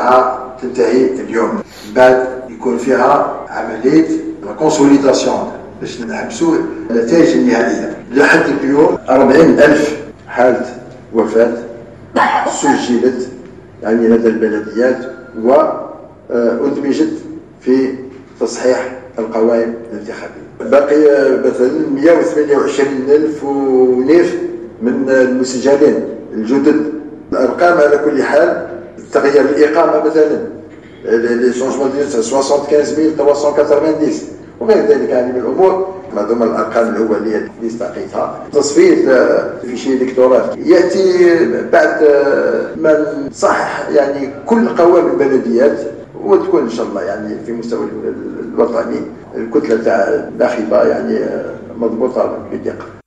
تاعها تنتهي اليوم. بعد يكون فيها عمليه كونسوليداسيون باش نحبسوا النتائج النهائيه. لحد اليوم 40,000 حاله وفاه سجلت يعني لدى البلديات وأدمجت في تصحيح القوائم الانتخابية. باقي مثلا 128,000 ونيف من المسجلين الجدد. الأرقام على كل حال تغيير الإقامة مثلا لي شونجمون ديال 75,390 وغير ذلك يعني من الأمور. هذوما الارقام الاوليه اللي استقيتها. تصفيه فيشي الكتروني ياتي بعد ما نصحح يعني كل قوائم البلديات، وتكون ان شاء الله يعني في مستوى الوطني الكتله تاع الناخبه يعني مضبوطه بدقه.